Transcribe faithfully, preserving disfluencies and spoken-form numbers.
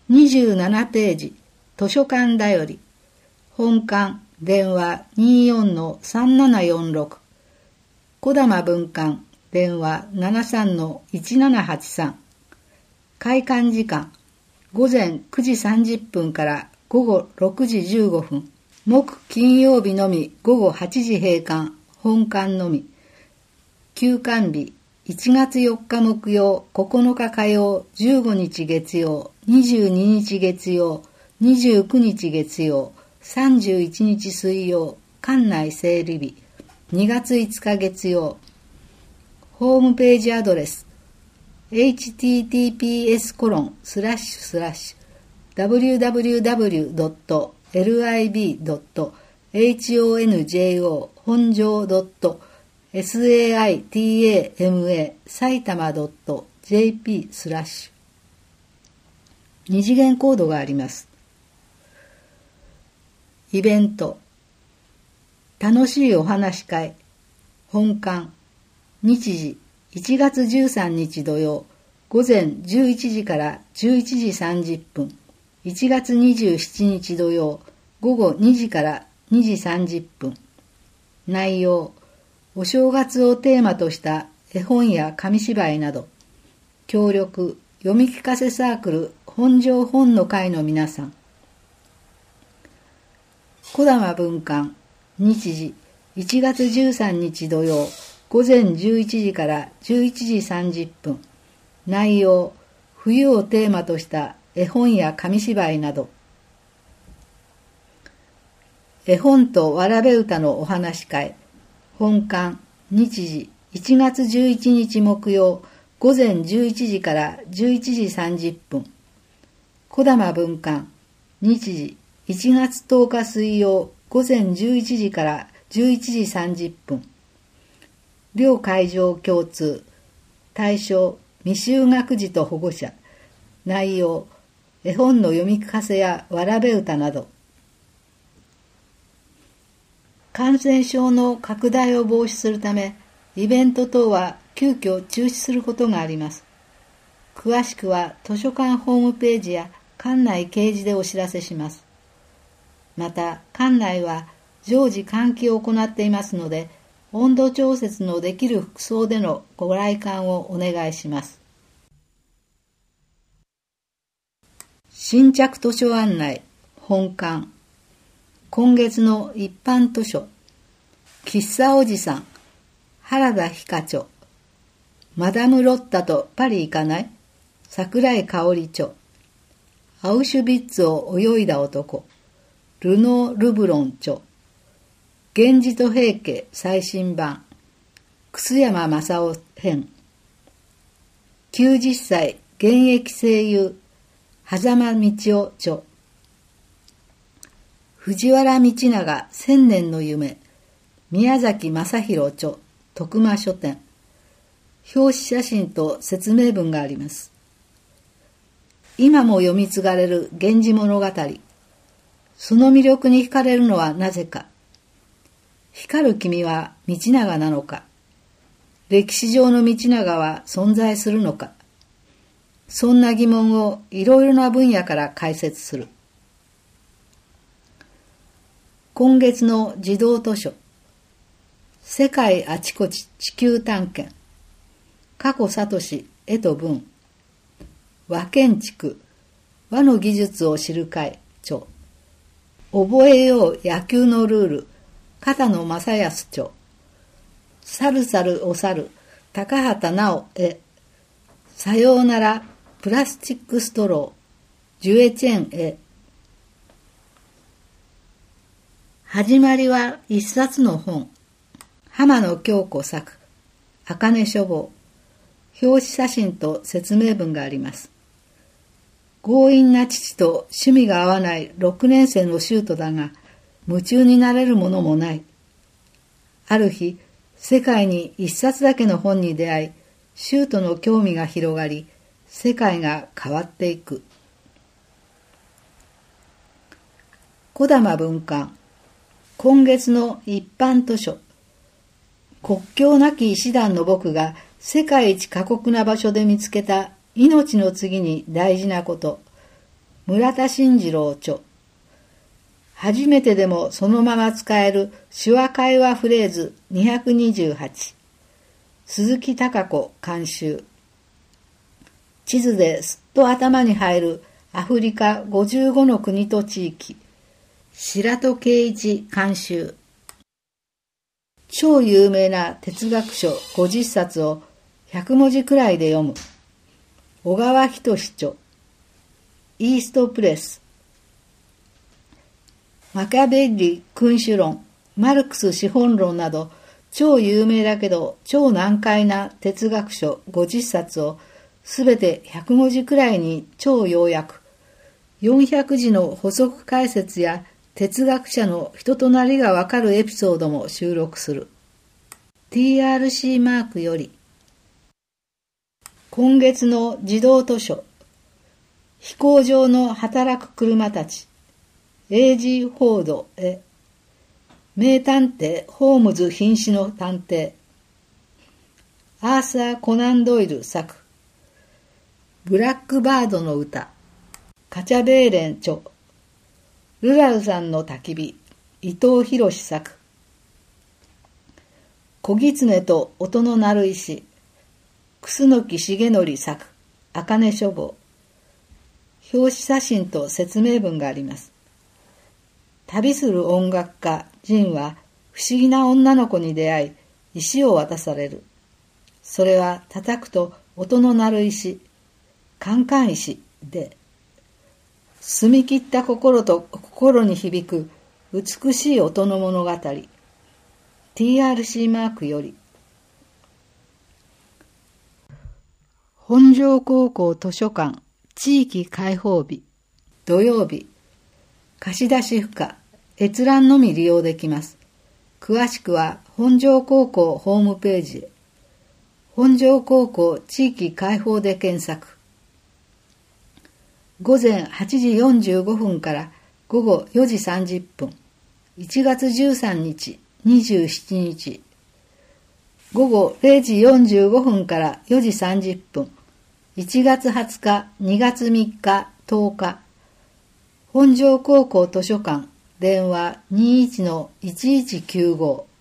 にじゅうななページ、図書館だより。本館、電話 にじゅうよんのさんななよんろく。児玉分館、電話 ななじゅうさんのいちななはちさん。開館時間、午前くじさんじゅっぷんから午後ろくじじゅうごふん。木金曜日のみ午後はちじ閉館、本館のみ。休館日、いちがつよっか木曜、ここのか火曜、じゅうごにち月曜、にじゅうににち月曜、にじゅうくにち月曜、さんじゅういちにち水曜、館内整理日、にがついつか月曜。ホームページアドレス、エイチティーティーピーエスコロンスラッシュスラッシュダブリューダブリューダブリュードットエルアイビードットエイチオーエヌジェイオー 本庄ドットエスエーアイティーエーエムエー 埼玉ドットジェーピースラッシュ二次元コードがあります。イベント、楽しいお話し会、本館、日時いちがつじゅうさんにち土曜、午前じゅういちじからじゅういちじさんじゅっぷん、いちがつにじゅうしちにち土曜、午後にじからにじさんじゅっぷん。内容、お正月をテーマとした絵本や紙芝居など、協力、読み聞かせサークル本庄本の会の皆さん。児玉分館、日時いちがつじゅうさんにち土曜、午前じゅういちじからじゅういちじさんじゅっぷん。内容、冬をテーマとした絵本や紙芝居など。絵本とわらべ歌のお話し会。本館、日時いちがつじゅういちにち木曜、午前じゅういちじからじゅういちじさんじゅっぷん。児玉分館、日時いちがつとおか水曜、午前じゅういちじからじゅういちじさんじゅっぷん。両会場共通。対象、未就学児と保護者。内容、絵本の読み聞かせやわらべ歌など。感染症の拡大を防止するため、イベント等は急遽中止することがあります。詳しくは図書館ホームページや館内掲示でお知らせします。また、館内は常時換気を行っていますので、温度調節のできる服装でのご来館をお願いします。新着図書案内、本館。今月の一般図書、喫茶おじさん、原田ひか著、マダムロッタとパリ行かない？桜井香織著、アウシュビッツを泳いだ男、ルノー・ルブロン著、源氏と平家最新版、楠山正夫編、きゅうじゅっさい現役声優、狭間道夫著、藤原道長千年の夢、宮崎正弘著、徳間書店。表紙写真と説明文があります。今も読み継がれる源氏物語。その魅力に惹かれるのはなぜか。光る君は道長なのか。歴史上の道長は存在するのか。そんな疑問をいろいろな分野から解説する。今月の児童図書、世界あちこち地球探検、加古聡絵と文、和建築、和の技術を知る会著、覚えよう野球のルール、片野正康著、さるさるおさる、高畑直絵、さようならプラスチックストロー、ジュエチェン絵。始まりは一冊の本。浜野京子作、茜書房。表紙写真と説明文があります。強引な父と趣味が合わないろくねん生のシュートだが、夢中になれるものもない。ある日、世界に一冊だけの本に出会い、シュートの興味が広がり、世界が変わっていく。児玉文館。今月の一般図書、国境なき医師団の僕が世界一過酷な場所で見つけた命の次に大事なこと、 村田慎次郎著。初めてでもそのまま使える手話会話フレーズにひゃくにじゅうはち。鈴木貴子監修。地図ですっと頭に入るアフリカごじゅうごの国と地域。白戸圭一監修。超有名な哲学書ごじゅっさつをひゃくもじくらいで読む。小川仁著。イーストプレス。マキャベッリ君主論、マルクス資本論など超有名だけど超難解な哲学書ごじゅっさつをすべてひゃくもじくらいに超要約。よんひゃくじの補足解説や哲学者の人となりがわかるエピソードも収録する。ティーアールシー マークより。今月の児童図書。飛行場の働く車たち。エイジー・フォードへ。名探偵ホームズ瀕死の探偵。アーサー・コナン・ドイル作。ブラックバードの歌。カチャベーレン著。ルラルさんの焚き火。伊藤博作。小狐と音の鳴る石。楠木重則作。茜書房。表紙写真と説明文があります。旅する音楽家ジンは不思議な女の子に出会い、石を渡される。それは叩くと音の鳴る石、カンカン石で、澄み切った心と心に響く美しい音の物語。ティーアールシー マークより。本庄高校図書館地域開放日土曜日。貸し出し不可、閲覧のみ利用できます。詳しくは本庄高校ホームページへ。本庄高校地域開放で検索。午前はちじよんじゅうごふんから午後よじさんじゅっぷん。いちがつじゅうさんにち、にじゅうしちにち。午後れいじよんじゅうごふんからよじさんじゅっぷん。いちがつはつか、にがつみっか、とおか。本庄高校図書館、電話 にじゅういちのいちいちきゅうご。